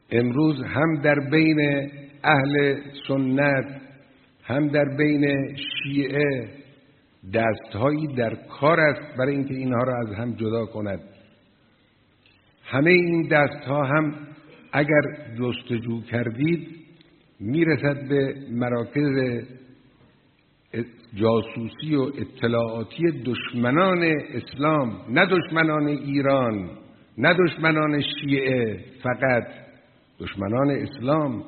امروز هم در بین اهل سنت هم در بین شیعه دستهایی در کار است برای اینکه اینها را از هم جدا کند. همه این دستها هم اگر جستجو کردید میرسد به مراکز جاسوسی و اطلاعاتی دشمنان اسلام، نه دشمنان ایران، نه دشمنان شیعه، فقط دشمنان اسلام.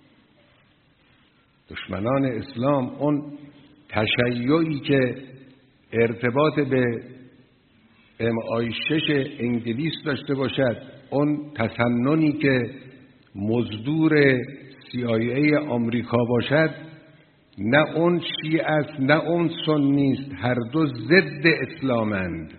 دشمنان اسلام، اون تشیعی که ارتباط به MI6 انگلیس داشته باشد، اون تسننی که مزدور CIA آمریکا باشد، نه اون شیعه است نه اون سنی است، هر دو ضد اسلامند.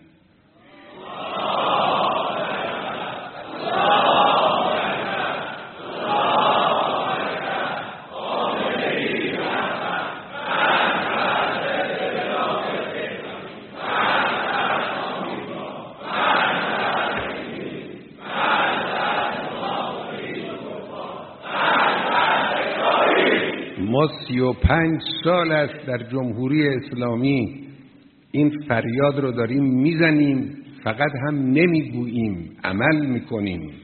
ما 35 سال است در جمهوری اسلامی این فریاد رو داریم میزنیم، فقط هم نمیگوییم، عمل میکنیم.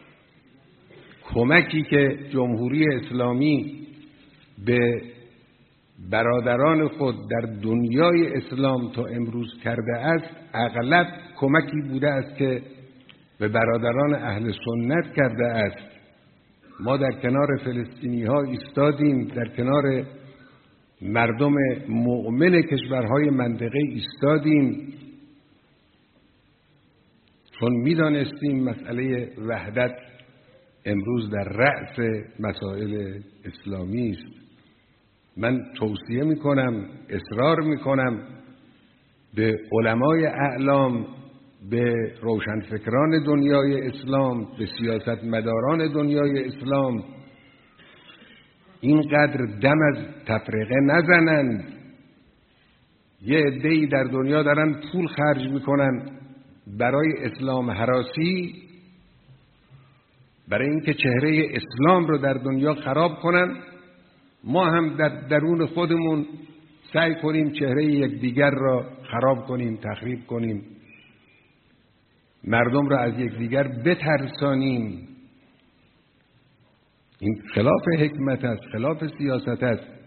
کمکی که جمهوری اسلامی به برادران خود در دنیای اسلام تا امروز کرده است، اغلب کمکی بوده است که به برادران اهل سنت کرده است. ما در کنار فلسطینی ها ایستادیم، در کنار مردم مؤمن کشورهای منطقه ایستادیم، چون میدانستیم مسئله وحدت امروز در رأس مسائل اسلامی است. من توصیه میکنم، اصرار میکنم به علمای اعلام، به روشنفکران دنیای اسلام، به سیاستمداران دنیای اسلام، اینقدر دم از تفرقه نزنند. یه عده‌ای در دنیا دارن پول خرج میکنن برای اسلام هراسی، برای اینکه چهره اسلام رو در دنیا خراب کنن. ما هم در درون خودمون سعی کنیم چهره یکدیگر را خراب کنیم، تخریب کنیم، مردم را از یکدیگر بترسانیم. این خلاف حکمت است، خلاف سیاست است.